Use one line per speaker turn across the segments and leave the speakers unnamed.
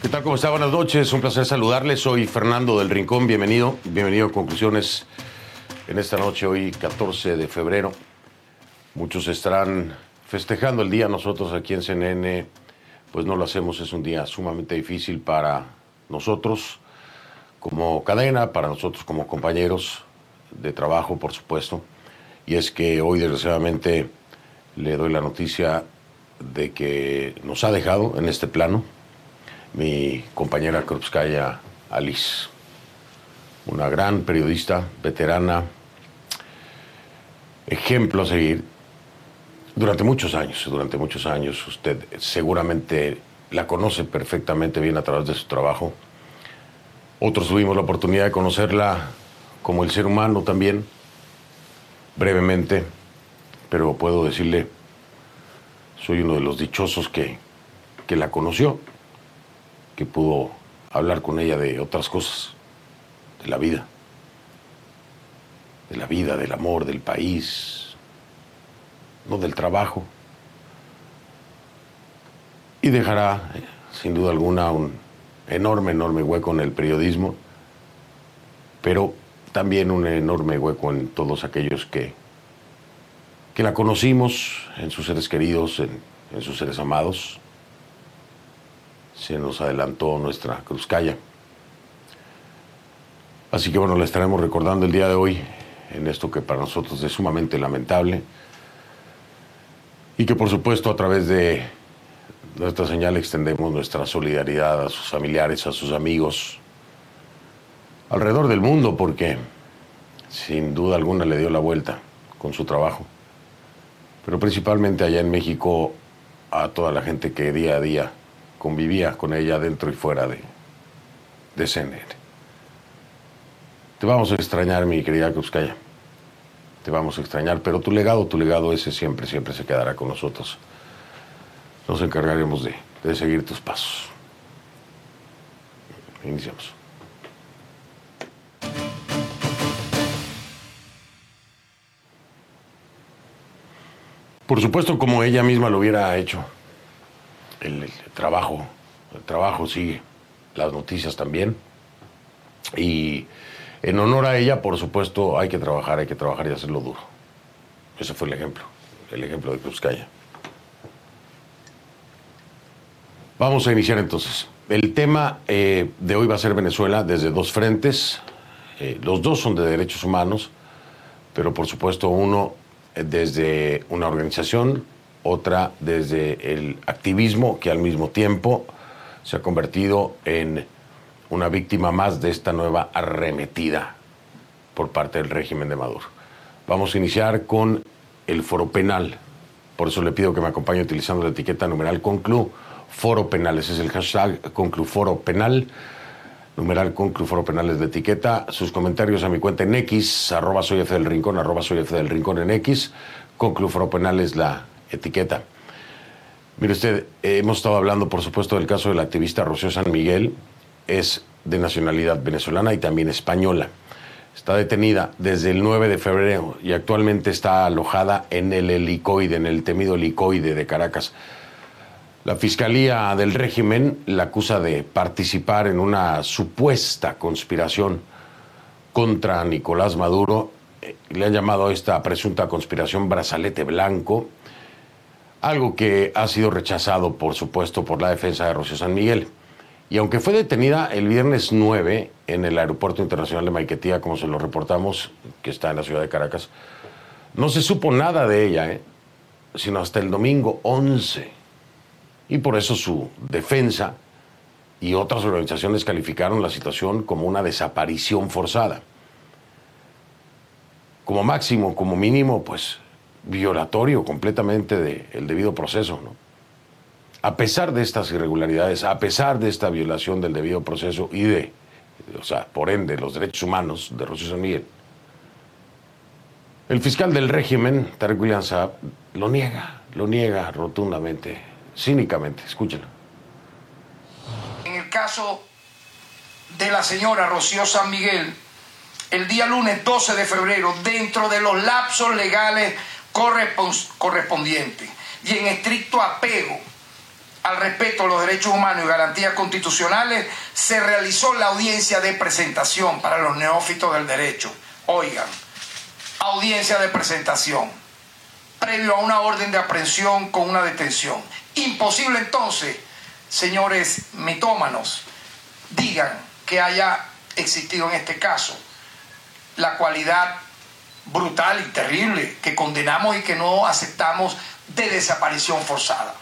¿Qué tal? ¿Cómo está? Buenas noches. Un placer saludarles. Soy Fernando del Rincón. Bienvenido. Bienvenido a Conclusiones en esta noche, hoy 14 de febrero. Muchos estarán festejando el día. Nosotros aquí en CNN pues no lo hacemos. Es un día sumamente difícil para nosotros como cadena, para nosotros como compañeros de trabajo, por supuesto. Y es que hoy, desgraciadamente, le doy la noticia de que nos ha dejado en este plano mi compañera Krupskaya Alice, una gran periodista, veterana, ejemplo a seguir. Durante muchos años, usted seguramente la conoce perfectamente bien a través de su trabajo. Otros tuvimos la oportunidad de conocerla como el ser humano también, brevemente, pero puedo decirle, soy uno de los dichosos que la conoció, que pudo hablar con ella de otras cosas, de la vida, del amor, del país, no del trabajo. Y dejará, sin duda alguna, un enorme hueco en el periodismo, pero también un enorme hueco en todos aquellos que la conocimos, en sus seres queridos, en sus seres amados. Se nos adelantó nuestra Krupskaya. Así que bueno, la estaremos recordando el día de hoy en esto que para nosotros es sumamente lamentable y que por supuesto a través de nuestra señal extendemos nuestra solidaridad a sus familiares, a sus amigos alrededor del mundo, porque sin duda alguna le dio la vuelta con su trabajo, pero principalmente allá en México a toda la gente que día a día convivía con ella dentro y fuera de CNN. Te vamos a extrañar, mi querida Krupskaya. Te vamos a extrañar, pero tu legado ese siempre se quedará con nosotros. Nos encargaremos de seguir tus pasos. Iniciamos. Por supuesto, como ella misma lo hubiera hecho. El trabajo sigue, las noticias también. Y en honor a ella, por supuesto, hay que trabajar y hacerlo duro. Ese fue el ejemplo de Krupskaya. Vamos a iniciar entonces. El tema de hoy va a ser Venezuela desde dos frentes. Los dos son de derechos humanos, pero por supuesto uno desde una organización, otra desde el activismo, que al mismo tiempo se ha convertido en una víctima más de esta nueva arremetida por parte del régimen de Maduro. Vamos a iniciar con el foro penal. Por eso le pido que me acompañe utilizando la etiqueta numeral conclu foro penal. Ese es el hashtag conclu foro penal. Numeral conclu foro penal es la etiqueta. Sus comentarios a mi cuenta en X, @soyfdelrincón, @soyfdelrincón en X. Conclu foro penal es la etiqueta. Mire usted, hemos estado hablando, por supuesto, del caso del activista Rocío San Miguel. Es de nacionalidad venezolana y también española. Está detenida desde el 9 de febrero y actualmente está alojada en el helicoide, en el temido helicoide de Caracas. La Fiscalía del régimen la acusa de participar en una supuesta conspiración contra Nicolás Maduro. Le han llamado a esta presunta conspiración brazalete blanco, algo que ha sido rechazado, por supuesto, por la defensa de Rocío San Miguel. Y aunque fue detenida el viernes 9 en el Aeropuerto Internacional de Maiquetía, como se lo reportamos, que está en la ciudad de Caracas, no se supo nada de ella, sino hasta el domingo 11. Y por eso su defensa y otras organizaciones calificaron la situación como una desaparición forzada. Como máximo, como mínimo, pues violatorio completamente del debido proceso, ¿no? A pesar de estas irregularidades, a pesar de esta violación del debido proceso y por ende, los derechos humanos de Rocío San Miguel, el fiscal del régimen, Tarek William Saab, lo niega rotundamente, cínicamente. Escúchenlo.
En el caso de la señora Rocío San Miguel, el día lunes 12 de febrero, dentro de los lapsos legales correspondientes y en estricto apego al respeto a los derechos humanos y garantías constitucionales, se realizó la audiencia de presentación para los neófitos del derecho. Oigan, audiencia de presentación, previo a una orden de aprehensión con una detención. Imposible entonces, señores mitómanos, digan que haya existido en este caso la cualidad brutal y terrible que condenamos y que no aceptamos de desaparición forzada.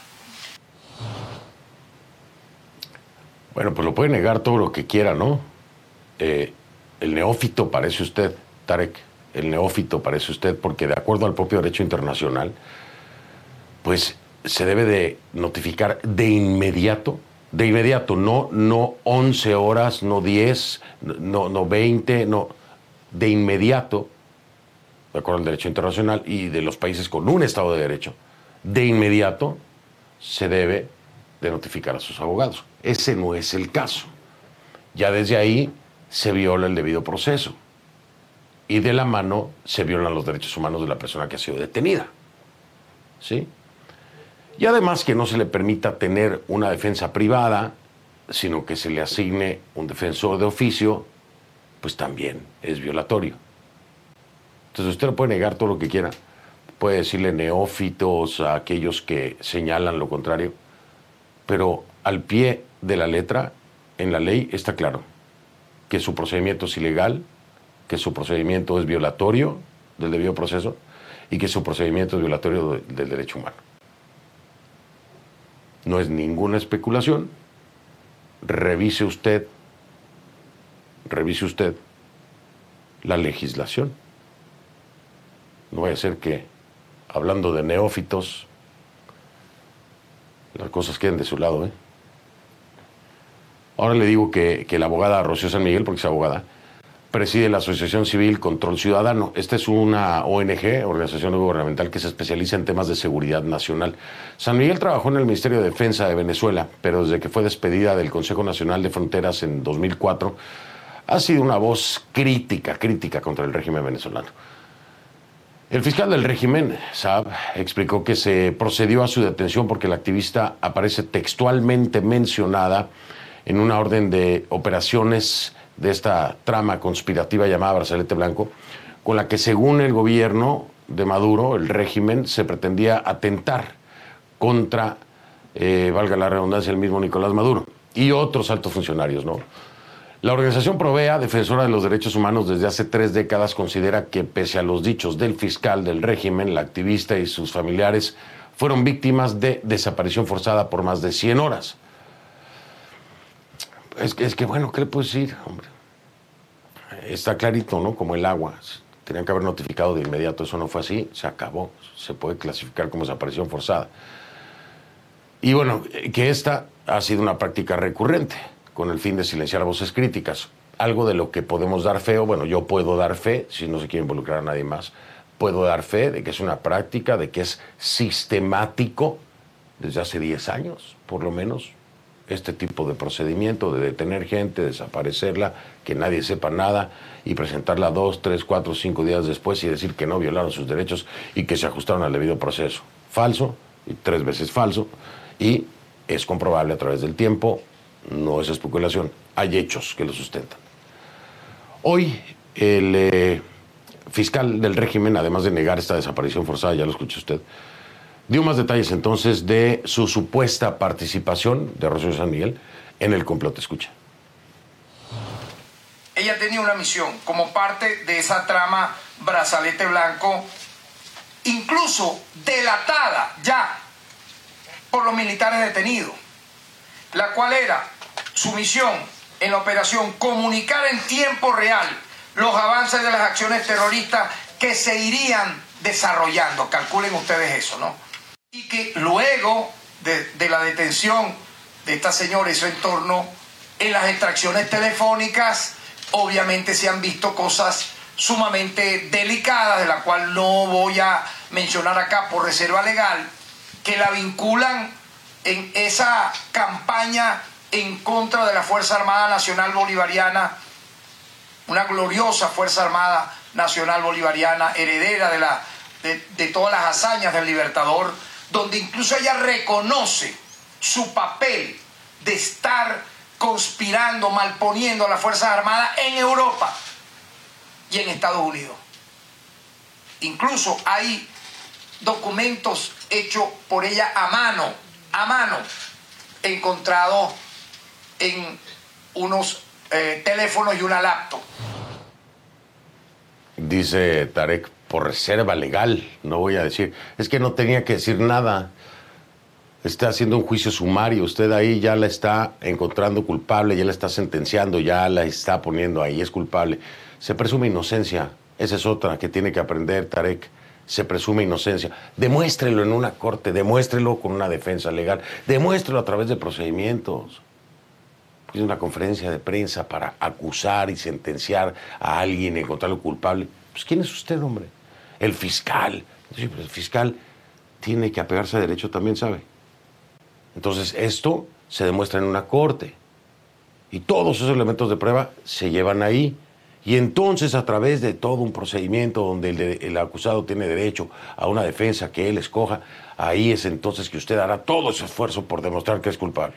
Bueno, pues lo puede negar todo lo que quiera, ¿no? El neófito parece usted, Tarek, el neófito parece usted, porque de acuerdo al propio derecho internacional, pues se debe de notificar de inmediato, no 11 horas, no 10, no 20, no, de inmediato, de acuerdo al derecho internacional y de los países con un Estado de Derecho, de inmediato se debe de notificar a sus abogados. Ese no es el caso. Ya desde ahí se viola el debido proceso y de la mano se violan los derechos humanos de la persona que ha sido detenida, ¿sí? Y además que no se le permita tener una defensa privada, sino que se le asigne un defensor de oficio, pues también es violatorio. Entonces usted lo puede negar todo lo que quiera, puede decirle neófitos a aquellos que señalan lo contrario, pero al pie de la letra, en la ley está claro que su procedimiento es ilegal, que su procedimiento es violatorio del debido proceso y que su procedimiento es violatorio del derecho humano. No es ninguna especulación. Revise usted la legislación. No vaya a ser que, hablando de neófitos, las cosas queden de su lado, ¿eh? Ahora le digo que la abogada Rocío San Miguel, porque es abogada, preside la Asociación Civil Control Ciudadano. Esta es una ONG, organización no gubernamental, que se especializa en temas de seguridad nacional. San Miguel trabajó en el Ministerio de Defensa de Venezuela, pero desde que fue despedida del Consejo Nacional de Fronteras en 2004, ha sido una voz crítica contra el régimen venezolano. El fiscal del régimen, Saab, explicó que se procedió a su detención porque la activista aparece textualmente mencionada en una orden de operaciones de esta trama conspirativa llamada Brazalete Blanco, con la que, según el gobierno de Maduro, el régimen, se pretendía atentar contra, valga la redundancia, el mismo Nicolás Maduro y otros altos funcionarios, ¿no? La organización Provea, defensora de los derechos humanos desde hace 3 décadas, considera que, pese a los dichos del fiscal del régimen, la activista y sus familiares fueron víctimas de desaparición forzada por más de 100 horas. Es que bueno, ¿qué le puedo decir, hombre? Está clarito, ¿no? Como el agua. Tenían que haber notificado de inmediato. Eso no fue así, se acabó. Se puede clasificar como desaparición forzada. Y bueno, que esta ha sido una práctica recurrente, con el fin de silenciar voces críticas. Algo de lo que podemos dar fe, o bueno, yo puedo dar fe, si no se quiere involucrar a nadie más, puedo dar fe de que es una práctica, de que es sistemático desde hace 10 años, por lo menos, este tipo de procedimiento de detener gente, desaparecerla, que nadie sepa nada y presentarla 2, 3, 4, 5 días después y decir que no violaron sus derechos y que se ajustaron al debido proceso. Falso, y 3 veces falso, y es comprobable a través del tiempo, no es especulación, hay hechos que lo sustentan. Hoy el fiscal del régimen, además de negar esta desaparición forzada, ya lo escuchó usted, dio más detalles entonces de su supuesta participación de Rocío San Miguel en el complot. Escucha.
Ella tenía una misión como parte de esa trama Brazalete Blanco, incluso delatada ya por los militares detenidos, la cual era su misión en la operación comunicar en tiempo real los avances de las acciones terroristas que se irían desarrollando. Calculen ustedes eso, ¿no? Y que luego de la detención de esta señora y su entorno, en las extracciones telefónicas, obviamente se han visto cosas sumamente delicadas, de la cual no voy a mencionar acá por reserva legal, que la vinculan en esa campaña en contra de la Fuerza Armada Nacional Bolivariana, una gloriosa Fuerza Armada Nacional Bolivariana, heredera de todas las hazañas del Libertador, donde incluso ella reconoce su papel de estar conspirando, malponiendo a las Fuerzas Armadas en Europa y en Estados Unidos. Incluso hay documentos hechos por ella a mano, encontrados en unos teléfonos y una laptop.
Dice Tarek, por reserva legal, no voy a decir. Es que no tenía que decir nada. Está haciendo un juicio sumario. Usted ahí ya la está encontrando culpable, ya la está sentenciando, ya la está poniendo ahí, es culpable. Se presume inocencia. Esa es otra que tiene que aprender Tarek. Se presume inocencia. Demuéstrelo en una corte, demuéstrelo con una defensa legal, demuéstrelo a través de procedimientos. Es una conferencia de prensa para acusar y sentenciar a alguien, encontrarlo culpable. Pues, ¿quién es usted, hombre? El fiscal. Sí, pues el fiscal tiene que apegarse a derecho también, ¿sabe? Entonces, esto se demuestra en una corte. Y todos esos elementos de prueba se llevan ahí. Y entonces, a través de todo un procedimiento donde el acusado tiene derecho a una defensa que él escoja, ahí es entonces que usted hará todo ese esfuerzo por demostrar que es culpable.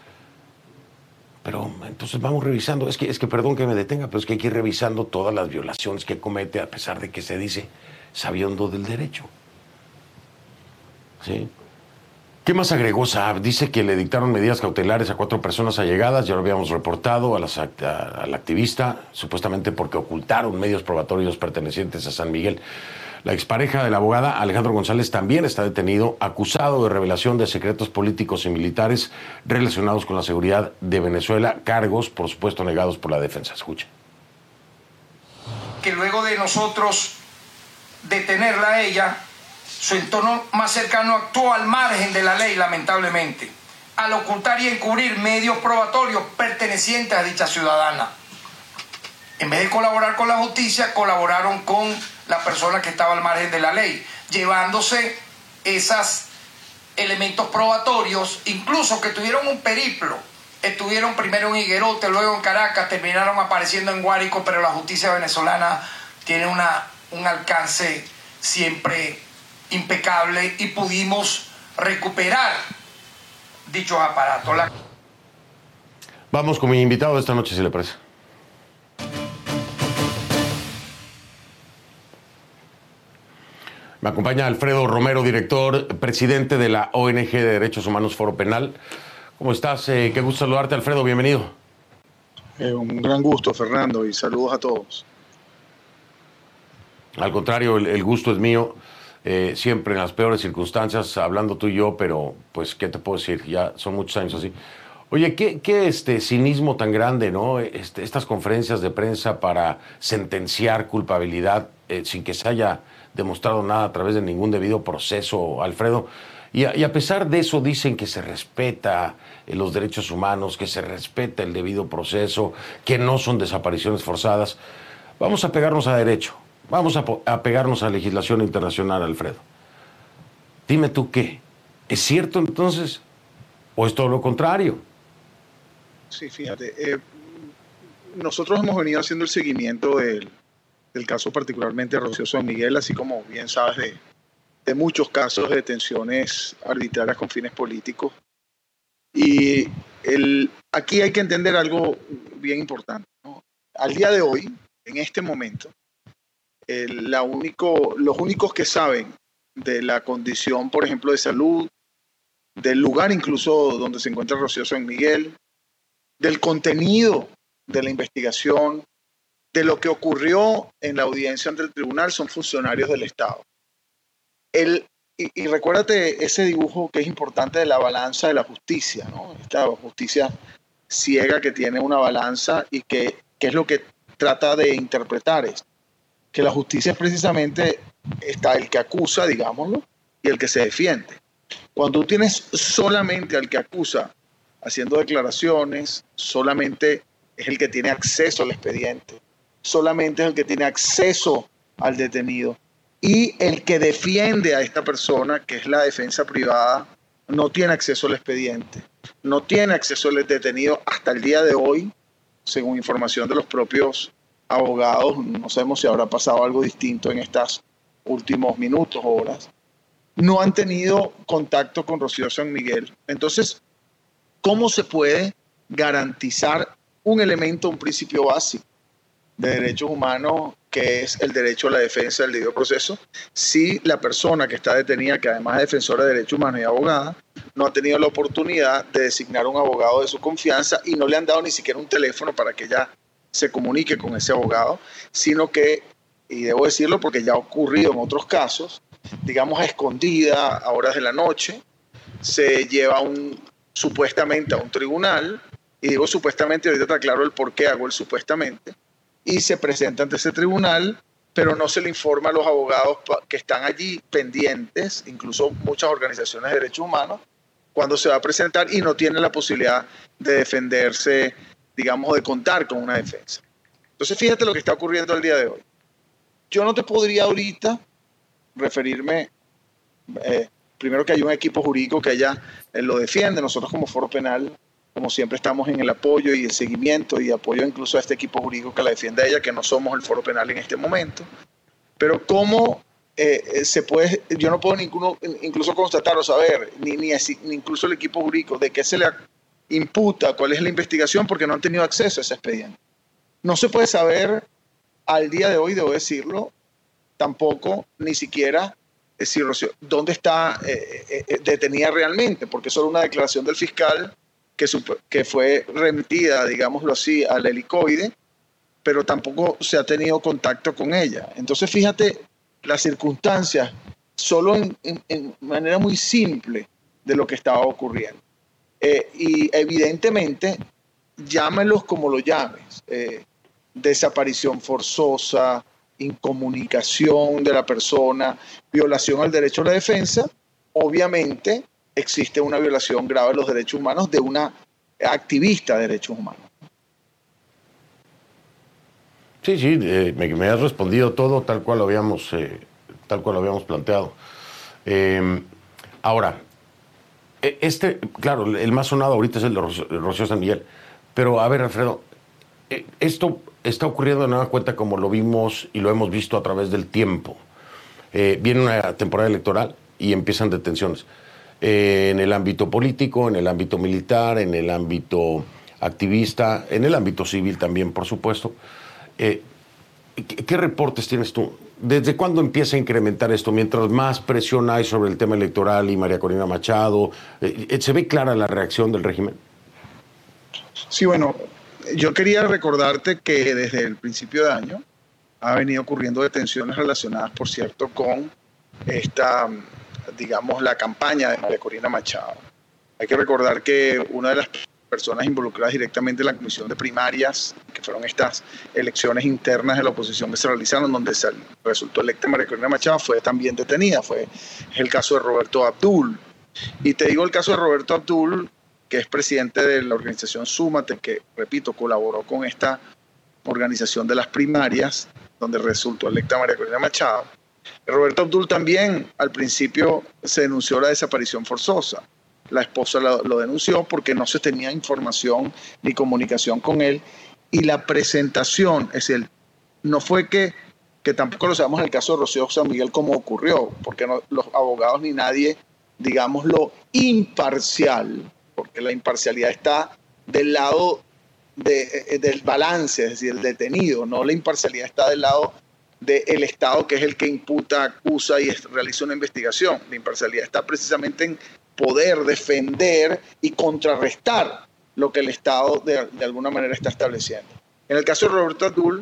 Pero entonces vamos revisando, es que perdón que me detenga, pero es que hay que ir revisando todas las violaciones que comete, a pesar de que se dice sabiendo del derecho. ¿Sí? ¿Qué más agregó Saab? Dice que le dictaron medidas cautelares a 4 personas allegadas, ya lo habíamos reportado, al activista, supuestamente porque ocultaron medios probatorios pertenecientes a San Miguel. La expareja de la abogada, Alejandro González, también está detenido, acusado de revelación de secretos políticos y militares relacionados con la seguridad de Venezuela, cargos, por supuesto, negados por la defensa. Escucha.
Que luego de nosotros detenerla a ella, su entorno más cercano actuó al margen de la ley, lamentablemente, al ocultar y encubrir medios probatorios pertenecientes a dicha ciudadana. En vez de colaborar con la justicia, colaboraron con la persona que estaba al margen de la ley, llevándose esos elementos probatorios, incluso que tuvieron un periplo. Estuvieron primero en Higuerote, luego en Caracas, terminaron apareciendo en Guárico, pero la justicia venezolana tiene un alcance siempre impecable y pudimos recuperar dichos aparatos.
Vamos con mi invitado de esta noche, si le parece. Me acompaña Alfredo Romero, director, presidente de la ONG de Derechos Humanos Foro Penal. ¿Cómo estás? Qué gusto saludarte, Alfredo. Bienvenido.
Un gran gusto, Fernando, y saludos a todos.
Al contrario, el gusto es mío. Siempre en las peores circunstancias, hablando tú y yo, pero pues, ¿qué te puedo decir? Ya son muchos años así. Oye, qué cinismo tan grande, ¿no? Estas conferencias de prensa para sentenciar culpabilidad sin que se haya demostrado nada a través de ningún debido proceso, Alfredo. Y a pesar de eso dicen que se respeta los derechos humanos, que se respeta el debido proceso, que no son desapariciones forzadas. Vamos a pegarnos a derecho, vamos a pegarnos a legislación internacional, Alfredo. Dime tú qué, ¿es cierto entonces o es todo lo contrario?
Sí, fíjate, nosotros hemos venido haciendo el seguimiento del caso particularmente de Rocío San Miguel, así como bien sabes de muchos casos de detenciones arbitrarias con fines políticos. Y aquí hay que entender algo bien importante, ¿no? Al día de hoy, en este momento, los únicos que saben de la condición, por ejemplo, de salud, del lugar incluso donde se encuentra Rocío San Miguel, del contenido de la investigación, de lo que ocurrió en la audiencia ante el tribunal, son funcionarios del Estado. Y recuérdate ese dibujo que es importante de la balanza de la justicia, ¿no? Esta justicia ciega que tiene una balanza y que es lo que trata de interpretar esto. Que la justicia es precisamente está el que acusa, digámoslo, y el que se defiende. Cuando tú tienes solamente al que acusa haciendo declaraciones, solamente es el que tiene acceso al expediente, solamente es el que tiene acceso al detenido, y el que defiende a esta persona, que es la defensa privada, no tiene acceso al expediente, no tiene acceso al detenido hasta el día de hoy, según información de los propios abogados. No sabemos si habrá pasado algo distinto en estos últimos minutos o horas. No han tenido contacto con Rocío San Miguel. Entonces, ¿cómo se puede garantizar un elemento, un principio básico de derechos humanos, que es el derecho a la defensa del debido proceso, si la persona que está detenida, que además es defensora de derechos humanos y abogada, no ha tenido la oportunidad de designar un abogado de su confianza y no le han dado ni siquiera un teléfono para que ella se comunique con ese abogado, sino que, y debo decirlo porque ya ha ocurrido en otros casos, digamos a escondida, a horas de la noche, se lleva supuestamente a un tribunal, y digo supuestamente, ahorita te aclaro el por qué hago el supuestamente, y se presenta ante ese tribunal, pero no se le informa a los abogados que están allí pendientes, incluso muchas organizaciones de derechos humanos, cuando se va a presentar y no tiene la posibilidad de defenderse, digamos, de contar con una defensa. Entonces, fíjate lo que está ocurriendo el día de hoy. Yo no te podría ahorita referirme, primero que hay un equipo jurídico que ella lo defiende, nosotros como Foro Penal, como siempre estamos en el apoyo y el seguimiento y apoyo incluso a este equipo jurídico que la defiende a ella, que no somos el Foro Penal en este momento. Pero cómo se puede, yo no puedo incluso constatar o saber, ni incluso el equipo jurídico, de qué se le imputa, cuál es la investigación, porque no han tenido acceso a ese expediente. No se puede saber al día de hoy, debo decirlo, tampoco ni siquiera si Rocío, dónde está detenida realmente, porque es solo una declaración del fiscal que fue remitida, digámoslo así, al helicoide, pero tampoco se ha tenido contacto con ella. Entonces, fíjate las circunstancias, solo en manera muy simple de lo que estaba ocurriendo. Y evidentemente, llámelos como lo llames, desaparición forzosa, incomunicación de la persona, violación al derecho a la defensa, obviamente existe una violación grave de los derechos humanos de una activista de derechos humanos.
Sí, me has respondido todo tal cual lo habíamos planteado. Ahora, claro, el más sonado ahorita es el de Rocío San Miguel, pero a ver, Alfredo, esto está ocurriendo de nueva cuenta como lo vimos y lo hemos visto a través del tiempo. Viene una temporada electoral y empiezan detenciones. En el ámbito político, en el ámbito militar, en el ámbito activista, en el ámbito civil también, por supuesto. ¿Qué reportes tienes tú? ¿Desde cuándo empieza a incrementar esto? Mientras más presión hay sobre el tema electoral y María Corina Machado, ¿se ve clara la reacción del régimen?
Sí, bueno, yo quería recordarte que desde el principio de año ha venido ocurriendo detenciones relacionadas, por cierto, con esta, digamos, la campaña de María Corina Machado. Hay que recordar que una de las personas involucradas directamente en la comisión de primarias, que fueron estas elecciones internas de la oposición que se realizaron, donde resultó electa María Corina Machado, fue también detenida. Es el caso de Roberto Abdul. Y te digo el caso de Roberto Abdul, que es presidente de la organización Súmate, que, repito, colaboró con esta organización de las primarias, donde resultó electa María Corina Machado. Roberto Abdul también al principio se denunció la desaparición forzosa. La esposa lo denunció porque no se tenía información ni comunicación con él. Y la presentación, es decir, no fue que tampoco lo sabemos en el caso de Rocío San Miguel cómo ocurrió, porque los abogados ni nadie, digámoslo, imparcial, porque la imparcialidad está del lado del balance, es decir, el detenido, no la imparcialidad está del lado del Estado, que es el que imputa, acusa y realiza una investigación. La imparcialidad está precisamente en poder defender y contrarrestar lo que el Estado de alguna manera está estableciendo. En el caso de Roberto Abdul,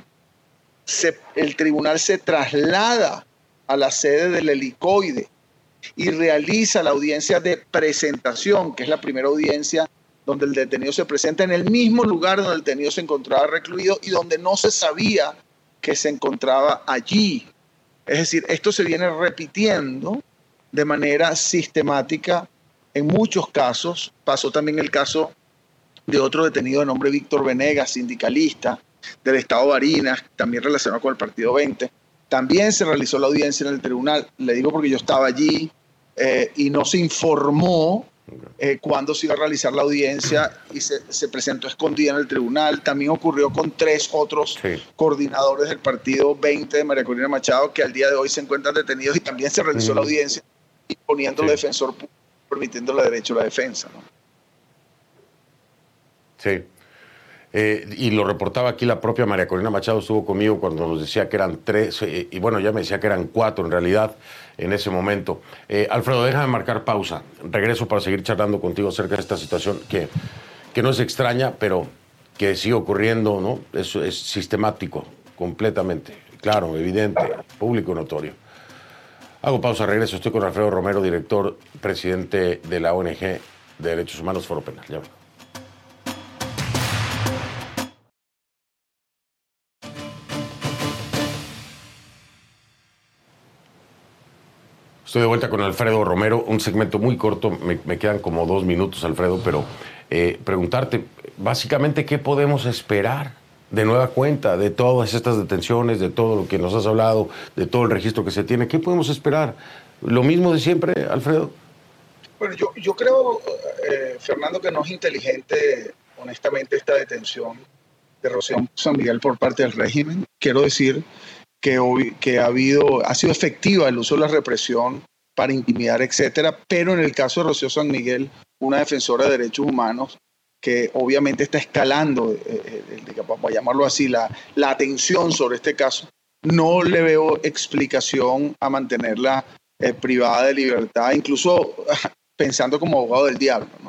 el tribunal se traslada a la sede del helicoide y realiza la audiencia de presentación, que es la primera audiencia donde el detenido se presenta en el mismo lugar donde el detenido se encontraba recluido y donde no se sabía que se encontraba allí. Es decir, esto se viene repitiendo de manera sistemática en muchos casos. Pasó también el caso de otro detenido de nombre Víctor Venegas, sindicalista del estado Barinas, también relacionado con el Partido 20. También se realizó la audiencia en el tribunal. Le digo porque yo estaba allí y no se informó cuándo se iba a realizar la audiencia y se presentó escondida en el tribunal. También ocurrió con 3 otros coordinadores del Partido 20 de María Corina Machado que al día de hoy se encuentran detenidos y también se realizó la audiencia imponiendo el defensor público, permitiendo el derecho a la defensa, ¿no?
Sí. Y lo reportaba aquí la propia María Corina Machado, estuvo conmigo cuando nos decía que eran 3, y bueno, ya me decía que eran 4 en realidad en ese momento. Alfredo, déjame marcar pausa. Regreso para seguir charlando contigo acerca de esta situación que no es extraña, pero que sigue ocurriendo, ¿no? Eso es sistemático, completamente, claro, evidente, público y notorio. Hago pausa, regreso. Estoy con Alfredo Romero, director, presidente de la ONG de Derechos Humanos Foro Penal. Ya vengo. Estoy de vuelta con Alfredo Romero, un segmento muy corto, me quedan como 2 minutos, Alfredo, pero preguntarte, básicamente, ¿qué podemos esperar de nueva cuenta de todas estas detenciones, de todo lo que nos has hablado, de todo el registro que se tiene? ¿Qué podemos esperar? ¿Lo mismo de siempre, Alfredo?
Bueno, yo creo, Fernando, que no es inteligente, honestamente, esta detención de Rocío San Miguel por parte del régimen. Quiero decir que ha sido efectiva el uso de la represión para intimidar, etcétera, pero en el caso de Rocío San Miguel, una defensora de derechos humanos que obviamente está escalando, vamos a llamarlo así, la atención sobre este caso, no le veo explicación a mantenerla privada de libertad, incluso pensando como abogado del diablo, ¿no?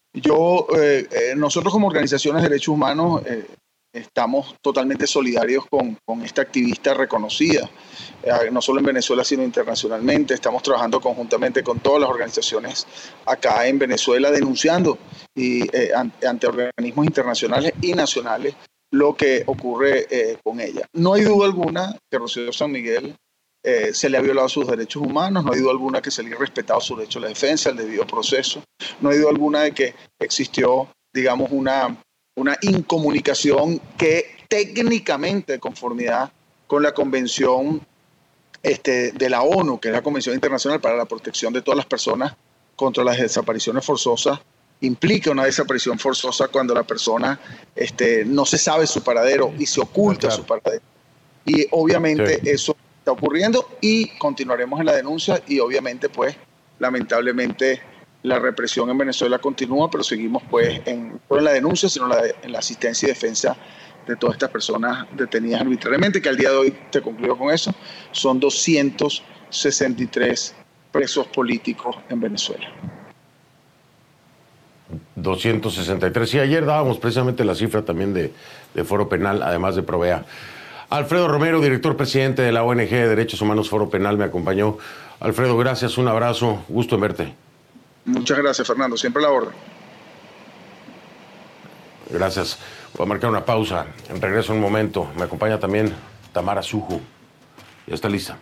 Nosotros como organizaciones de derechos humanos estamos totalmente solidarios con esta activista reconocida, no solo en Venezuela, sino internacionalmente. Estamos trabajando conjuntamente con todas las organizaciones acá en Venezuela, denunciando ante organismos internacionales y nacionales lo que ocurre con ella. No hay duda alguna que Rocío San Miguel se le ha violado sus derechos humanos, no hay duda alguna que se le ha respetado su derecho a la defensa, el debido proceso, no hay duda alguna de que existió, digamos, una incomunicación que técnicamente, de conformidad con la Convención de la ONU, que es la Convención Internacional para la Protección de todas las personas contra las desapariciones forzosas, implica una desaparición forzosa cuando la persona no se sabe su paradero y se oculta su paradero. Y obviamente eso está ocurriendo y continuaremos en la denuncia y obviamente, pues, lamentablemente, la represión en Venezuela continúa, pero seguimos pues no en la denuncia, sino en la asistencia y defensa de todas estas personas detenidas arbitrariamente, que al día de hoy, te concluyo con eso, son 263 presos políticos en Venezuela.
263. Y ayer dábamos precisamente la cifra también de Foro Penal, además de Provea. Alfredo Romero, director presidente de la ONG de Derechos Humanos Foro Penal, me acompañó. Alfredo, gracias, un abrazo, gusto en verte.
Muchas gracias, Fernando. Siempre a la orden.
Gracias. Voy a marcar una pausa. En regreso un momento. Me acompaña también Tamara Suju. Ya está lista.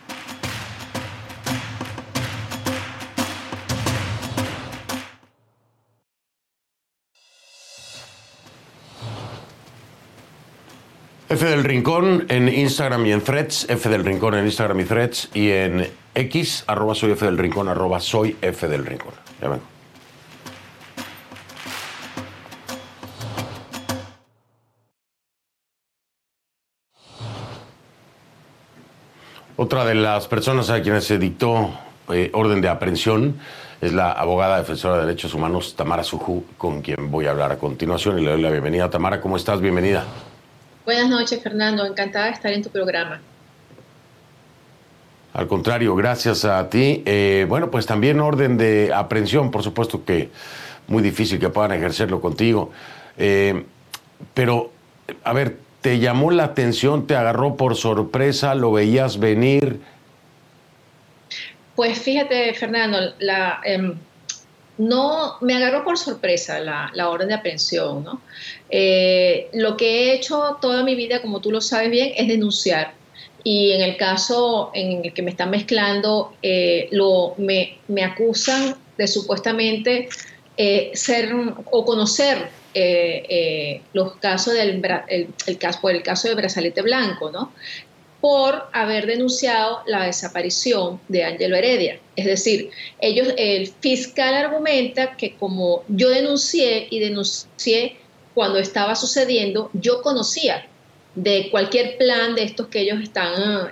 F del Rincón en Instagram y en Threads. F del Rincón en Instagram y Threads. Y en X, @soy F del Rincón, @soy F del Rincón. Ya vengo. Otra de las personas a quienes se dictó orden de aprehensión es la abogada defensora de derechos humanos Tamara Suju, con quien voy a hablar a continuación y le doy la bienvenida. Tamara, ¿cómo estás? Bienvenida.
Buenas noches, Fernando. Encantada de estar en tu programa.
Al contrario, gracias a ti. Bueno, pues también orden de aprehensión, por supuesto que muy difícil que puedan ejercerlo contigo. Pero, a ver, ¿te llamó la atención? ¿Te agarró por sorpresa? ¿Lo veías venir?
Pues fíjate, Fernando, no me agarró por sorpresa la orden de aprehensión, ¿no? Lo que he hecho toda mi vida, como tú lo sabes bien, es denunciar. Y en el caso en el que me están mezclando, me acusan de supuestamente ser o conocer los casos por el caso del brazalete blanco, ¿no? Por haber denunciado la desaparición de Ángelo Heredia. Es decir, el fiscal argumenta que como yo denuncié cuando estaba sucediendo, yo conocía de cualquier plan de estos que ellos están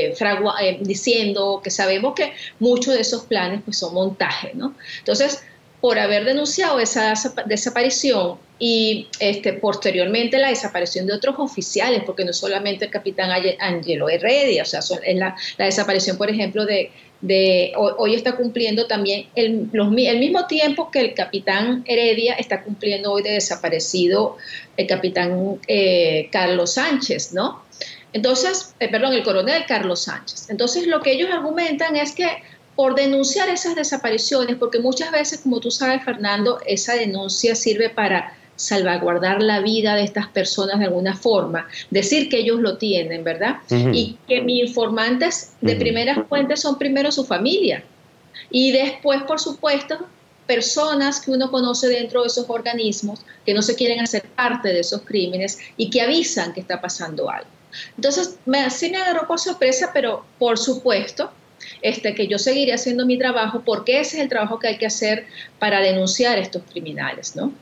diciendo, que sabemos que muchos de esos planes pues son montajes, ¿no? Entonces, por haber denunciado esa desaparición y posteriormente la desaparición de otros oficiales, porque no solamente el capitán Angelo Heredia, o sea, es la desaparición, por ejemplo, hoy está cumpliendo también el mismo tiempo que el capitán Heredia está cumpliendo hoy de desaparecido el capitán Carlos Sánchez, ¿no? Entonces, el coronel Carlos Sánchez. Entonces, lo que ellos argumentan es que por denunciar esas desapariciones, porque muchas veces, como tú sabes, Fernando, esa denuncia sirve para salvaguardar la vida de estas personas de alguna forma, decir que ellos lo tienen, ¿verdad?
Uh-huh.
Y que mis informantes de primeras fuentes son primero su familia y después, por supuesto, personas que uno conoce dentro de esos organismos que no se quieren hacer parte de esos crímenes y que avisan que está pasando algo. Entonces, sí me agarró por sorpresa, pero por supuesto que yo seguiré haciendo mi trabajo, porque ese es el trabajo que hay que hacer para denunciar a estos criminales, ¿no?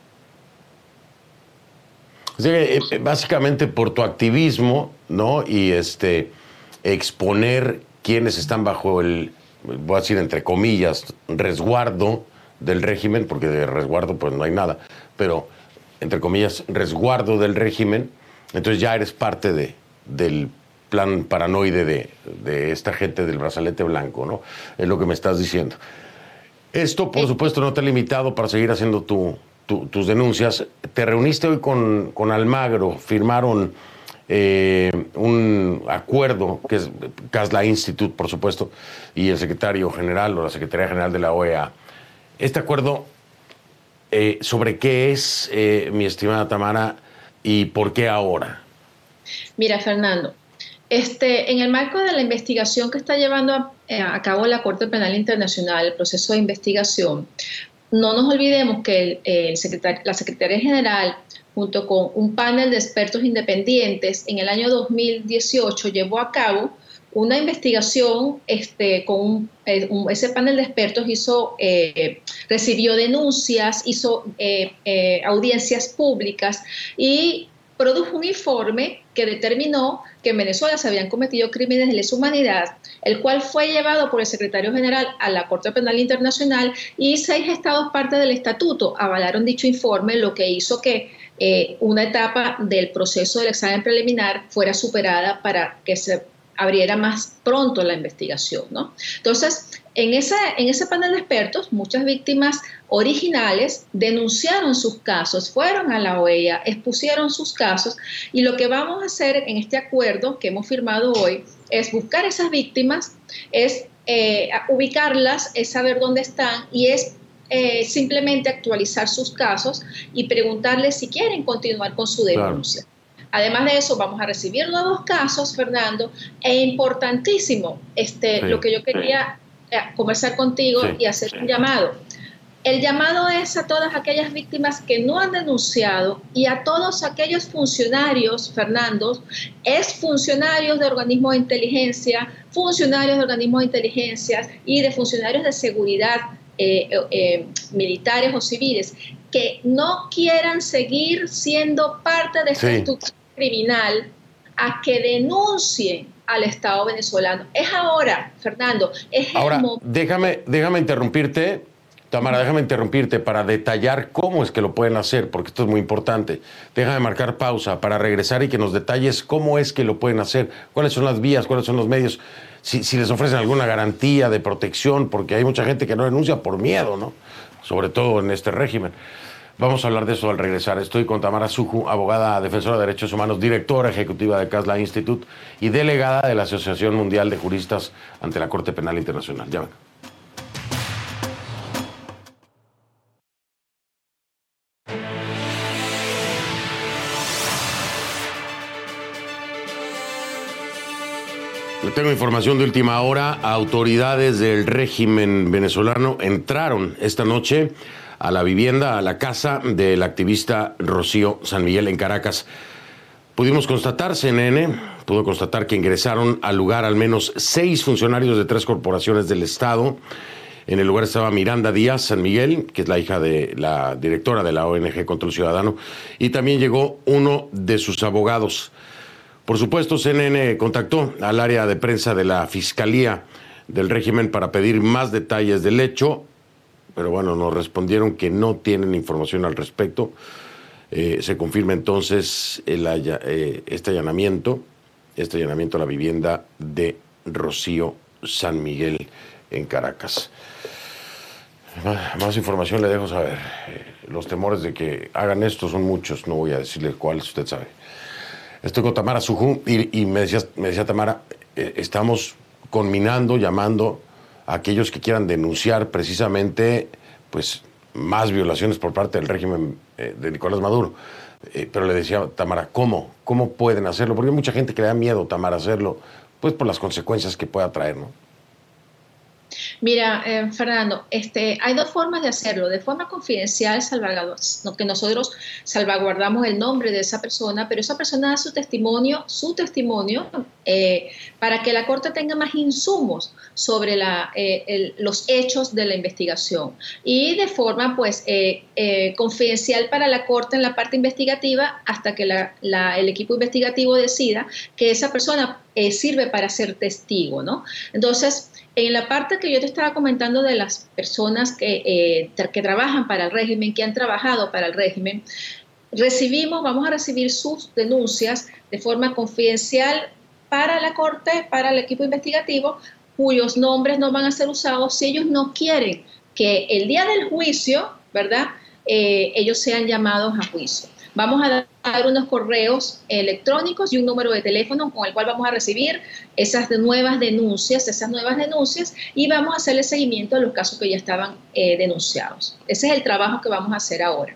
O sea, básicamente por tu activismo, ¿no? Y exponer quienes están bajo el, voy a decir entre comillas, resguardo del régimen, porque de resguardo pues no hay nada, pero entre comillas, resguardo del régimen, entonces ya eres parte del plan paranoide de esta gente del brazalete blanco, ¿no? Es lo que me estás diciendo. Esto, por supuesto, no te ha limitado para seguir haciendo tus denuncias. Te reuniste hoy con Almagro, firmaron un acuerdo, que es Casla Institute, por supuesto, y el secretario general o la Secretaría General de la OEA. Este acuerdo, ¿sobre qué es, mi estimada Tamara, y por qué ahora?
Mira, Fernando, en el marco de la investigación que está llevando a cabo la Corte Penal Internacional, el proceso de investigación, no nos olvidemos que la Secretaría General, junto con un panel de expertos independientes, en el año 2018 llevó a cabo una investigación ese panel de expertos recibió denuncias, hizo audiencias públicas y produjo un informe que determinó que en Venezuela se habían cometido crímenes de lesa humanidad, el cual fue llevado por el secretario general a la Corte Penal Internacional y 6 estados parte del estatuto avalaron dicho informe, lo que hizo que una etapa del proceso del examen preliminar fuera superada para que se abriera más pronto la investigación, ¿no? Entonces, en ese panel de expertos, muchas víctimas originales denunciaron sus casos, fueron a la OEA, expusieron sus casos, y lo que vamos a hacer en este acuerdo que hemos firmado hoy es buscar esas víctimas, es ubicarlas, es saber dónde están y es simplemente actualizar sus casos y preguntarles si quieren continuar con su denuncia. Claro. Además de eso, vamos a recibir nuevos casos, Fernando, e importantísimo, lo que yo quería conversar contigo y hacer un llamado. El llamado es a todas aquellas víctimas que no han denunciado y a todos aquellos funcionarios, Fernando, funcionarios de organismos de inteligencia, funcionarios de organismos de inteligencia y de funcionarios de seguridad, militares o civiles, que no quieran seguir siendo parte de esta estructura criminal, a que denuncien al Estado venezolano. Es ahora, Fernando, es
ahora,
el momento.
Déjame interrumpirte, Tamara, déjame interrumpirte para detallar cómo es que lo pueden hacer, porque esto es muy importante. Déjame marcar pausa para regresar y que nos detalles cómo es que lo pueden hacer, cuáles son las vías, cuáles son los medios, si les ofrecen alguna garantía de protección, porque hay mucha gente que no denuncia por miedo, ¿no? Sobre todo en este régimen. Vamos a hablar de eso al regresar. Estoy con Tamara Suju, abogada defensora de derechos humanos, directora ejecutiva de Casla Institute y delegada de la Asociación Mundial de Juristas ante la Corte Penal Internacional. Ya ven. Tengo información de última hora. Autoridades del régimen venezolano entraron esta noche a la vivienda, a la casa del activista Rocío San Miguel en Caracas. Pudimos constatar, CNN pudo constatar que ingresaron al lugar al menos 6 funcionarios de 3 corporaciones del Estado. En el lugar estaba Miranda Díaz San Miguel, que es la hija de la directora de la ONG Control Ciudadano, y también llegó uno de sus abogados. Por supuesto, CNN contactó al área de prensa de la Fiscalía del régimen para pedir más detalles del hecho. pero bueno, nos respondieron que no tienen información al respecto. Se confirma entonces este allanamiento a la vivienda de Rocío San Miguel en Caracas. Más información le dejo saber. Los temores de que hagan esto son muchos, no voy a decirle cuáles, usted sabe. Estoy con Tamara Sujú y me decía Tamara, estamos conminando, llamando a aquellos que quieran denunciar precisamente pues, más violaciones por parte del régimen de Nicolás Maduro. Pero le decía a Tamara, ¿cómo pueden hacerlo? Porque hay mucha gente que le da miedo, Tamara, hacerlo, pues por las consecuencias que pueda traer, ¿no?
Mira, Fernando, hay dos formas de hacerlo. De forma confidencial, que nosotros salvaguardamos el nombre de esa persona, pero esa persona da su testimonio para que la Corte tenga más insumos sobre los hechos de la investigación. Y de forma, pues, confidencial para la Corte en la parte investigativa hasta que el equipo investigativo decida que esa persona sirve para ser testigo, ¿no? Entonces, en la parte que yo te estaba comentando de las personas que trabajan para el régimen, que han trabajado para el régimen, vamos a recibir sus denuncias de forma confidencial para la Corte, para el equipo investigativo, cuyos nombres no van a ser usados si ellos no quieren que el día del juicio, ¿verdad?, ellos sean llamados a juicio. Vamos a dar unos correos electrónicos y un número de teléfono con el cual vamos a recibir esas nuevas denuncias y vamos a hacerle seguimiento a los casos que ya estaban denunciados. Ese es el trabajo que vamos a hacer ahora.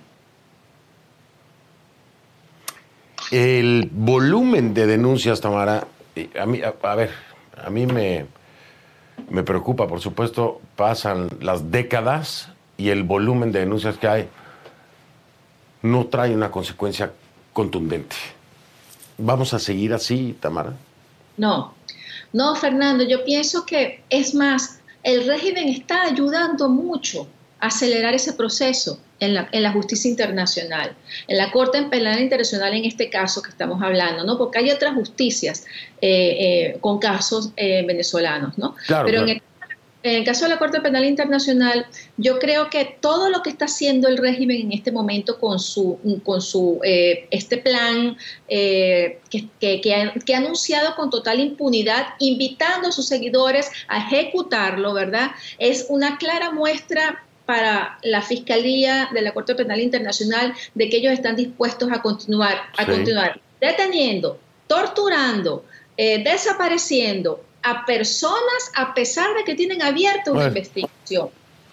El volumen de denuncias, Tamara, a mí me preocupa, por supuesto, pasan las décadas y el volumen de denuncias que hay no trae una consecuencia contundente. ¿Vamos a seguir así, Tamara?
No, Fernando, yo pienso que, es más, el régimen está ayudando mucho a acelerar ese proceso en la justicia internacional, en la Corte Penal Internacional en este caso que estamos hablando, ¿no? Porque hay otras justicias con casos venezolanos, ¿no?
Claro,
pero
claro.
En el caso de la Corte Penal Internacional, yo creo que todo lo que está haciendo el régimen en este momento con este plan que ha anunciado con total impunidad, invitando a sus seguidores a ejecutarlo, ¿verdad?, es una clara muestra para la Fiscalía de la Corte Penal Internacional de que ellos están dispuestos a continuar deteniendo, torturando, desapareciendo a personas a pesar de que tienen abierta una investigación.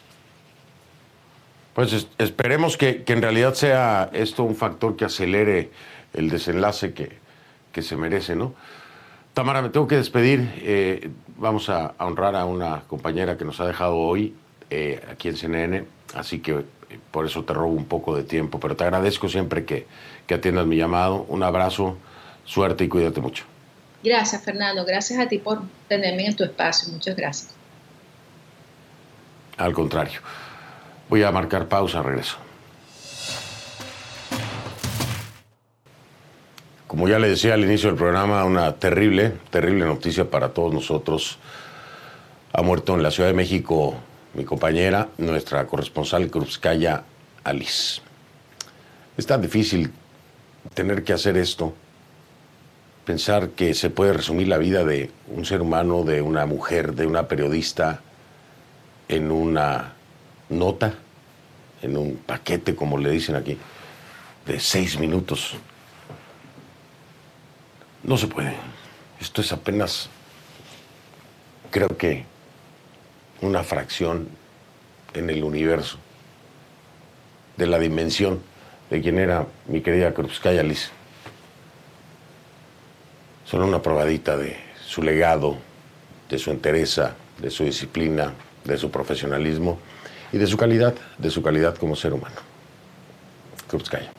Pues esperemos que en realidad sea esto un factor que acelere el desenlace que se merece, ¿no? Tamara, me tengo que despedir. Vamos a honrar a una compañera que nos ha dejado hoy aquí en CNN, así que por eso te robo un poco de tiempo, pero te agradezco siempre que atiendas mi llamado. Un abrazo, suerte y cuídate mucho.
Gracias, Fernando. Gracias a ti por tenerme en tu espacio. Muchas gracias.
Al contrario. Voy a marcar pausa, regreso. Como ya le decía al inicio del programa, una terrible noticia para todos nosotros. Ha muerto en la Ciudad de México mi compañera, nuestra corresponsal Krupskaya Alice. Es tan difícil tener que hacer esto. Pensar que se puede resumir la vida de un ser humano, de una mujer, de una periodista, en una nota, en un paquete, como le dicen aquí, de 6 minutos. No se puede. Esto es apenas, creo que, una fracción en el universo de la dimensión de quien era mi querida Krupskaya Alice. Solo una probadita de su legado, de su entereza, de su disciplina, de su profesionalismo y de su calidad como ser humano. Krupskaya.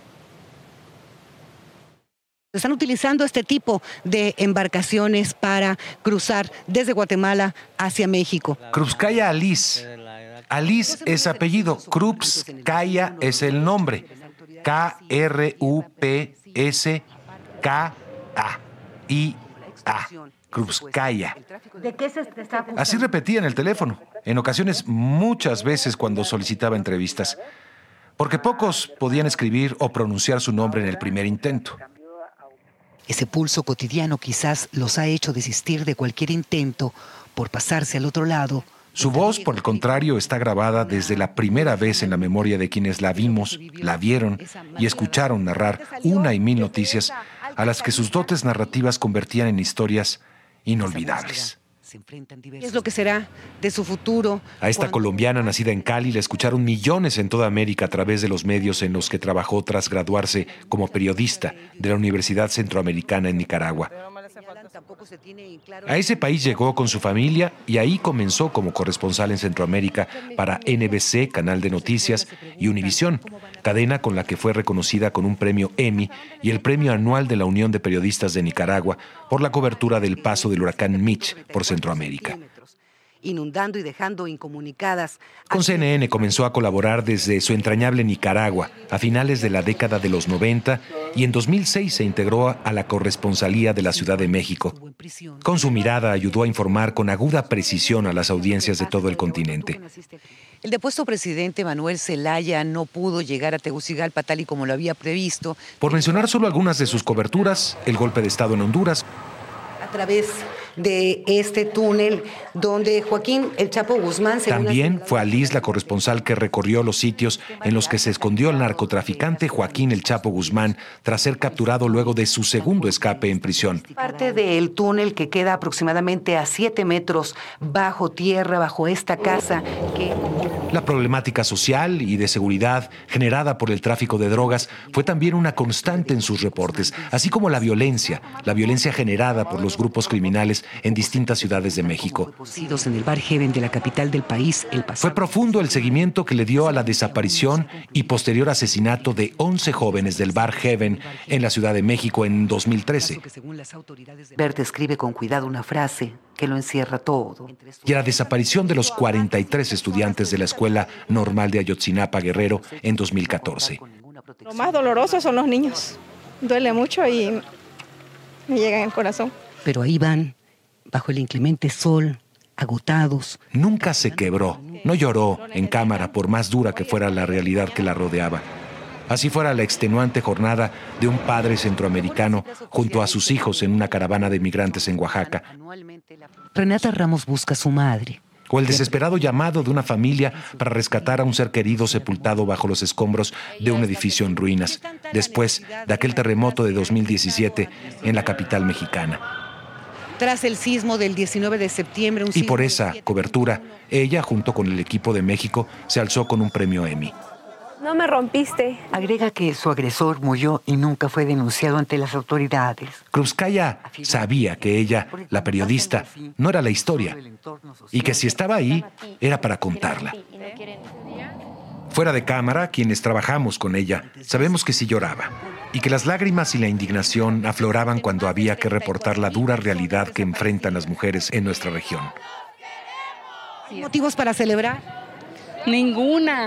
Están utilizando este tipo de embarcaciones para cruzar desde Guatemala hacia México.
Krupskaya Alice. Alice es apellido, Krupskaya es el nombre. Krupska-IA. Krupskaya.
¿De qué se está acusando?
Así repetía en el teléfono, en ocasiones muchas veces cuando solicitaba entrevistas, porque pocos podían escribir o pronunciar su nombre en el primer intento.
Ese pulso cotidiano quizás los ha hecho desistir de cualquier intento por pasarse al otro lado.
Su voz, por el contrario, está grabada desde la primera vez en la memoria de quienes la vimos, la vieron y escucharon narrar una y mil noticias a las que sus dotes narrativas convertían en historias inolvidables.
¿Qué es lo que será de su futuro?
A esta colombiana nacida en Cali la escucharon millones en toda América a través de los medios en los que trabajó tras graduarse como periodista de la Universidad Centroamericana en Nicaragua. A ese país llegó con su familia y ahí comenzó como corresponsal en Centroamérica para NBC, canal de noticias, y Univisión, cadena con la que fue reconocida con un premio Emmy y el premio anual de la Unión de Periodistas de Nicaragua por la cobertura del paso del huracán Mitch por Centroamérica.
Inundando y dejando incomunicadas.
Con CNN comenzó a colaborar desde su entrañable Nicaragua a finales de la década de los 90 y en 2006 se integró a la corresponsalía de la Ciudad de México. Con su mirada ayudó a informar con aguda precisión a las audiencias de todo el continente.
El depuesto presidente Manuel Zelaya no pudo llegar a Tegucigalpa tal y como lo había previsto.
Por mencionar solo algunas de sus coberturas, el golpe de Estado en Honduras,
A través de este túnel donde Joaquín El Chapo Guzmán...
También fue Alice la corresponsal que recorrió los sitios en los que se escondió el narcotraficante Joaquín El Chapo Guzmán tras ser capturado luego de su segundo escape en prisión.
Parte del túnel que queda aproximadamente a 7 metros bajo tierra, bajo esta casa que...
La problemática social y de seguridad generada por el tráfico de drogas fue también una constante en sus reportes, así como la violencia generada por los grupos criminales en distintas ciudades de México.
En el Bar Heaven de la capital del país, el pasado...
Fue profundo el seguimiento que le dio a la desaparición y posterior asesinato de 11 jóvenes del Bar Heaven en la Ciudad de México en 2013.
Bert escribe con cuidado una frase que lo encierra todo.
Y a la desaparición de los 43 estudiantes de la Escuela Normal de Ayotzinapa, Guerrero, en 2014.
Lo más doloroso son los niños. Duele mucho y me llega en el corazón.
Pero ahí van, bajo el inclemente sol, agotados.
Nunca se quebró, no lloró en cámara por más dura que fuera la realidad que la rodeaba. Así fuera la extenuante jornada de un padre centroamericano junto a sus hijos en una caravana de migrantes en Oaxaca.
Renata Ramos busca a su madre.
O el desesperado llamado de una familia para rescatar a un ser querido sepultado bajo los escombros de un edificio en ruinas, después de aquel terremoto de 2017 en la capital mexicana.
Tras el sismo del 19 de septiembre...
Y por esa cobertura, ella, junto con el equipo de México, se alzó con un premio Emmy.
No me rompiste.
Agrega que su agresor murió y nunca fue denunciado ante las autoridades.
Krupskaya sabía que ella, la periodista, no era la historia y que si estaba ahí, era para contarla. Fuera de cámara, quienes trabajamos con ella, sabemos que sí lloraba y que las lágrimas y la indignación afloraban cuando había que reportar la dura realidad que enfrentan las mujeres en nuestra región.
¿Motivos para celebrar?
Ninguna.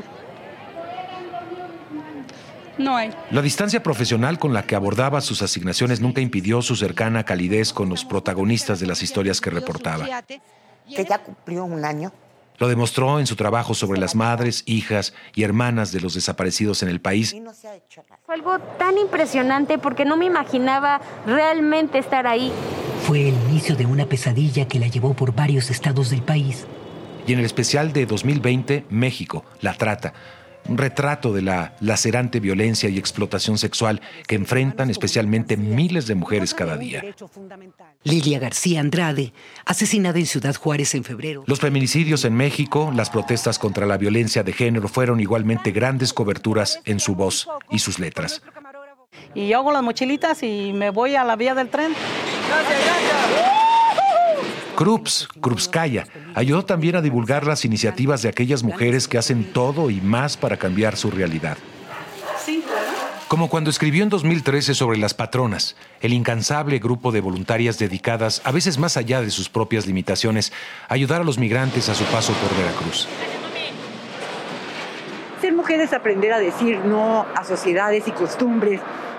No hay.
La distancia profesional con la que abordaba sus asignaciones nunca impidió su cercana calidez con los protagonistas de las historias que reportaba.
Que ya cumplió un año.
Lo demostró en su trabajo sobre las madres, hijas y hermanas de los desaparecidos en el país.
Fue algo tan impresionante porque no me imaginaba realmente estar ahí.
Fue el inicio de una pesadilla que la llevó por varios estados del país.
Y en el especial de 2020, México, la trata. Un retrato de la lacerante violencia y explotación sexual que enfrentan especialmente miles de mujeres cada día.
Lilia García Andrade, asesinada en Ciudad Juárez en febrero.
Los feminicidios en México, las protestas contra la violencia de género fueron igualmente grandes coberturas en su voz y sus letras.
Y yo hago las mochilitas y me voy a la vía del tren. ¡Gracias!
Krupskaya ayudó también a divulgar las iniciativas de aquellas mujeres que hacen todo y más para cambiar su realidad. Como cuando escribió en 2013 sobre Las Patronas, el incansable grupo de voluntarias dedicadas, a veces más allá de sus propias limitaciones, a ayudar a los migrantes a su paso por Veracruz.
Ser mujer es aprender a decir no a sociedades y costumbres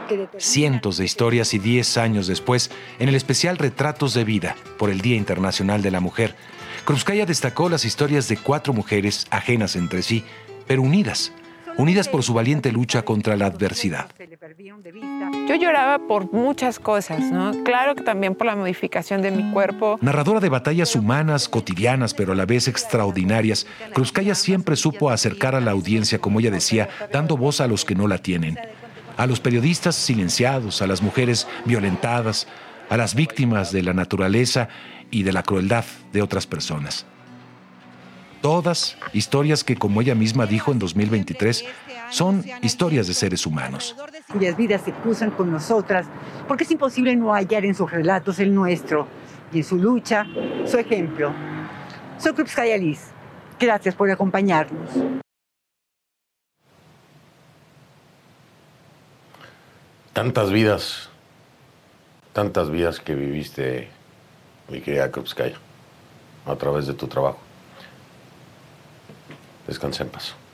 Cientos de historias y 10 años después, en el especial Retratos de Vida por el Día Internacional de la Mujer, Krupskaya destacó las historias de 4 mujeres ajenas entre sí, pero unidas por su valiente lucha contra la adversidad.
Yo lloraba por muchas cosas, ¿no? Claro que también por la modificación de mi cuerpo.
Narradora de batallas humanas, cotidianas, pero a la vez extraordinarias, Krupskaya siempre supo acercar a la audiencia, como ella decía, dando voz a los que no la tienen. A los periodistas silenciados, a las mujeres violentadas, a las víctimas de la naturaleza y de la crueldad de otras personas. Todas historias que, como ella misma dijo en 2023, son historias de seres humanos.
Cuyas vidas se cruzan con nosotras, porque es imposible no hallar en sus relatos el nuestro y en su lucha su ejemplo. Soy Krupskaya Liz. Gracias por acompañarnos.
Tantas vidas que viviste, mi querida Krupskaya, a través de tu trabajo. Descansa en paz.